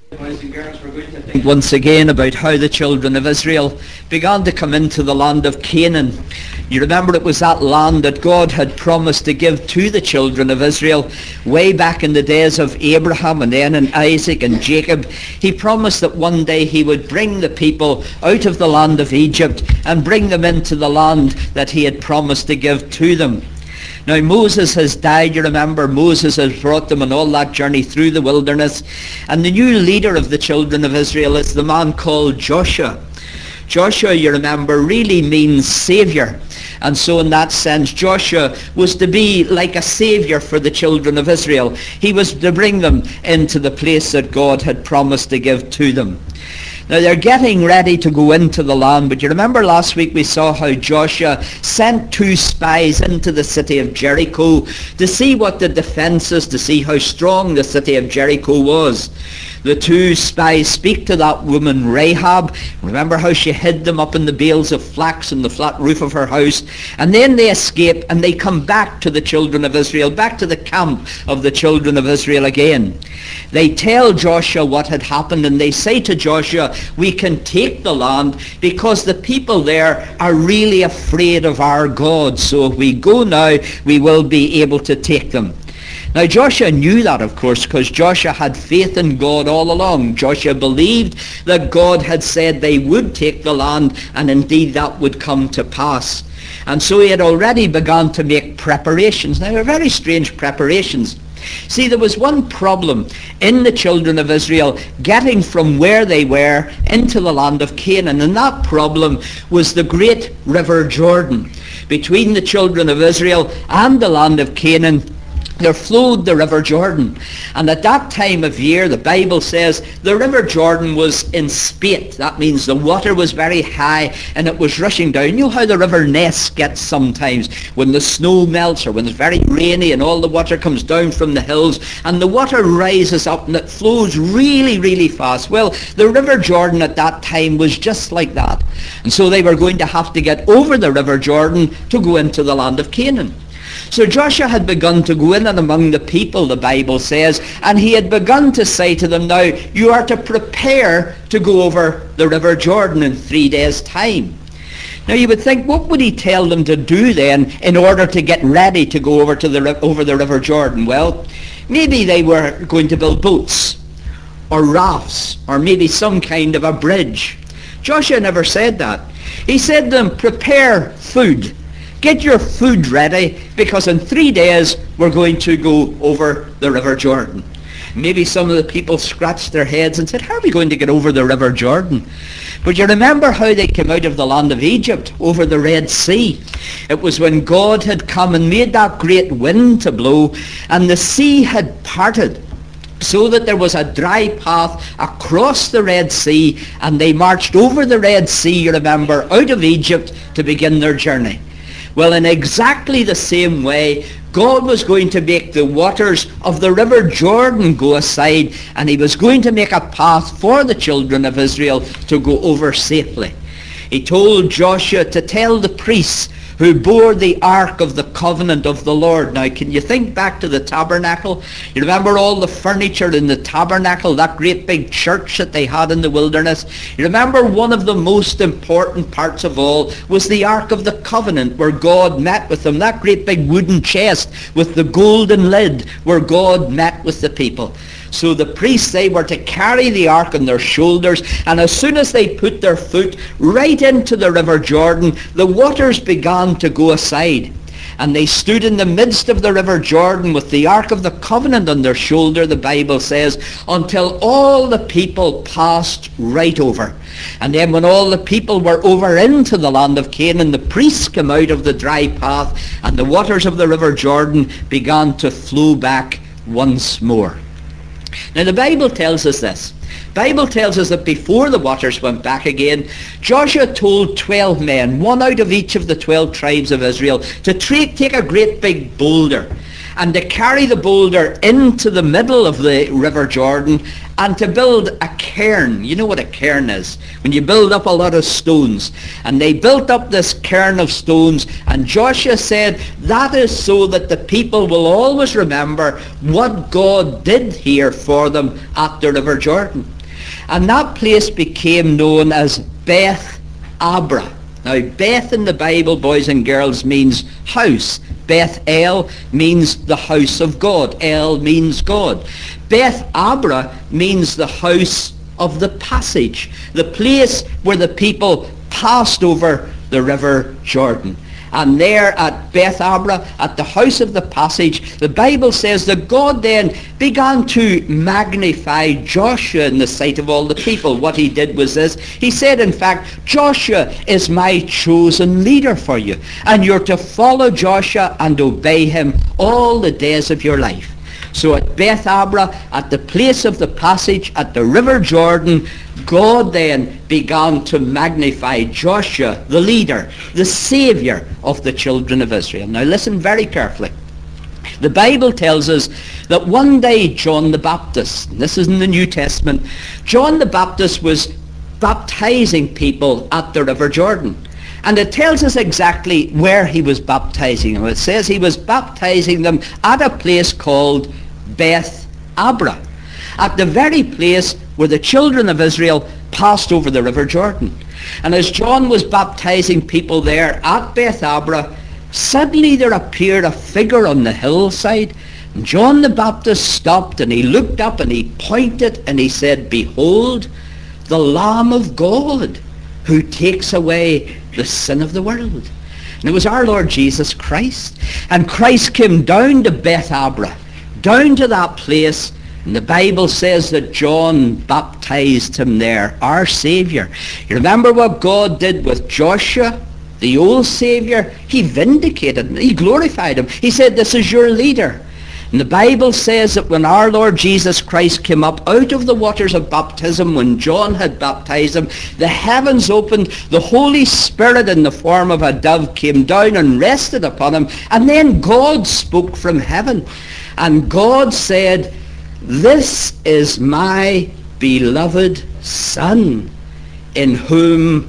Boys and girls, we're going to think once again about how the children of Israel began to come into the land of Canaan. You remember it was that land that God had promised to give to the children of Israel way back in the days of Abraham and then in Isaac and Jacob. He promised that one day he would bring the people out of the land of Egypt and bring them into the land that he had promised to give to them. Now Moses has died, you remember. Moses has brought them on all that journey through the wilderness. And the new leader of the children of Israel is the man called Joshua. Joshua, you remember, really means saviour. And so in that sense, Joshua was to be like a saviour for the children of Israel. He was to bring them into the place that God had promised to give to them. Now they're getting ready to go into the land, but you remember last week we saw how Joshua sent 2 spies into the city of Jericho to see what the defences, to see how strong the city of Jericho was. The 2 spies speak to that woman Rahab. Remember how she hid them up in the bales of flax in the flat roof of her house. And then they escape and they come back to the children of Israel, back to the camp of the children of Israel again. They tell Joshua what had happened, and they say to Joshua, we can take the land because the people there are really afraid of our God. So if we go now, we will be able to take them. Now Joshua knew that, of course, because Joshua had faith in God all along. Joshua believed that God had said they would take the land, and indeed that would come to pass. And so he had already begun to make preparations. Now they're very strange preparations. See, there was one problem in the children of Israel getting from where they were into the land of Canaan, and that problem was the great river Jordan. Between the children of Israel and the land of Canaan, there flowed the river Jordan. And at that time of year, the Bible says, the river Jordan was in spate. That means the water was very high and it was rushing down. You know how the river Ness gets sometimes when the snow melts or when it's very rainy and all the water comes down from the hills and the water rises up and it flows really, really fast. Well, the river Jordan at that time was just like that. And so they were going to have to get over the river Jordan to go into the land of Canaan. So Joshua had begun to go in and among the people, the Bible says, and he had begun to say to them, now you are to prepare to go over the river Jordan in 3 days' time. Now you would think, what would he tell them to do then in order to get ready to go over the river Jordan? Well, maybe they were going to build boats or rafts or maybe some kind of a bridge. Joshua never said that. He said to them, prepare food. Get your food ready, because in 3 days we're going to go over the river Jordan. Maybe some of the people scratched their heads and said, how are we going to get over the river Jordan? But you remember how they came out of the land of Egypt over the Red Sea. It was when God had come and made that great wind to blow, and the sea had parted, so that there was a dry path across the Red Sea, and they marched over the Red Sea, you remember, out of Egypt to begin their journey. Well, in exactly the same way, God was going to make the waters of the river Jordan go aside, and he was going to make a path for the children of Israel to go over safely. He told Joshua to tell the priests who bore the ark of the covenant of the Lord. Now, can you think back to the tabernacle? You remember all the furniture in the tabernacle, that great big church that they had in the wilderness? You remember one of the most important parts of all was the ark of the covenant, where God met with them, that great big wooden chest with the golden lid, where God met with the people. So the priests, they were to carry the ark on their shoulders, and as soon as they put their foot right into the river Jordan, the waters began to go aside. And they stood in the midst of the river Jordan with the ark of the covenant on their shoulder, the Bible says, until all the people passed right over. And then when all the people were over into the land of Canaan, the priests came out of the dry path, and the waters of the river Jordan began to flow back once more. Now the Bible tells us this. The Bible tells us that before the waters went back again, Joshua told 12 men, one out of each of the 12 tribes of Israel, to take a great big boulder and to carry the boulder into the middle of the river Jordan and to build a cairn. You know what a cairn is? When you build up a lot of stones. And they built up this cairn of stones, and Joshua said that is so that the people will always remember what God did here for them at the river Jordan. And that place became known as Beth Abra. Now, Beth in the Bible, boys and girls, means house. Beth El means the house of God. El means God. Beth Abra means the house of the passage, the place where the people passed over the river Jordan. And there at Beth Abra, at the house of the passage, the Bible says that God then began to magnify Joshua in the sight of all the people. What he did was this. He said, in fact, Joshua is my chosen leader for you, and you're to follow Joshua and obey him all the days of your life. So at Beth Abra, at the place of the passage, at the river Jordan, God then began to magnify Joshua, the leader, the saviour of the children of Israel. Now listen very carefully. The Bible tells us that one day John the Baptist, and this is in the New Testament, John the Baptist was baptizing people at the river Jordan. And it tells us exactly where he was baptizing them. It says he was baptizing them at a place called Beth Abra, at the very place where the children of Israel passed over the river Jordan. And as John was baptizing people there at Beth Abra, suddenly there appeared a figure on the hillside. And John the Baptist stopped and he looked up and he pointed and he said, "Behold, the Lamb of God who takes away the sin of the world." And it was our Lord Jesus Christ. And Christ came down to Beth Abra, down to that place. And the Bible says that John baptized him there, our Saviour. You remember what God did with Joshua, the old Saviour? He vindicated him. He glorified him. He said, "This is your leader." And the Bible says that when our Lord Jesus Christ came up out of the waters of baptism, when John had baptized him, the heavens opened, the Holy Spirit in the form of a dove came down and rested upon him, and then God spoke from heaven. And God said, "This is my beloved Son, in whom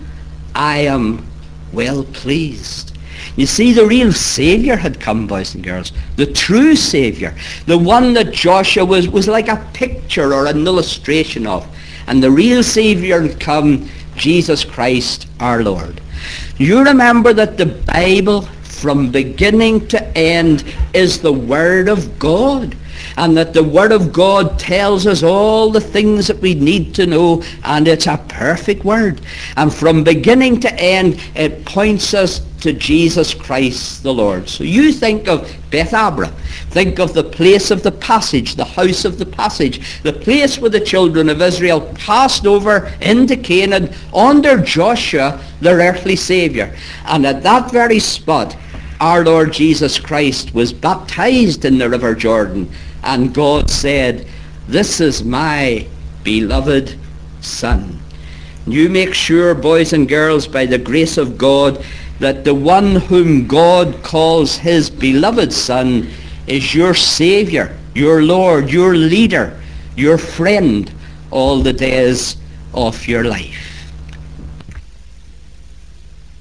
I am well pleased." You see, the real Saviour had come, boys and girls. The true Saviour. The one that Joshua was like a picture or an illustration of. And the real Saviour had come, Jesus Christ our Lord. You remember that the Bible, from beginning to end, is the Word of God. And that the Word of God tells us all the things that we need to know, and it's a perfect Word. And from beginning to end, it points us to Jesus Christ the Lord. So you think of Beth Abra, think of the place of the passage, the house of the passage, the place where the children of Israel passed over into Canaan under Joshua, their earthly Saviour. And at that very spot, our Lord Jesus Christ was baptized in the river Jordan. And God said, "This is my beloved Son." You make sure, boys and girls, by the grace of God, that the one whom God calls his beloved Son is your Saviour, your Lord, your leader, your friend all the days of your life.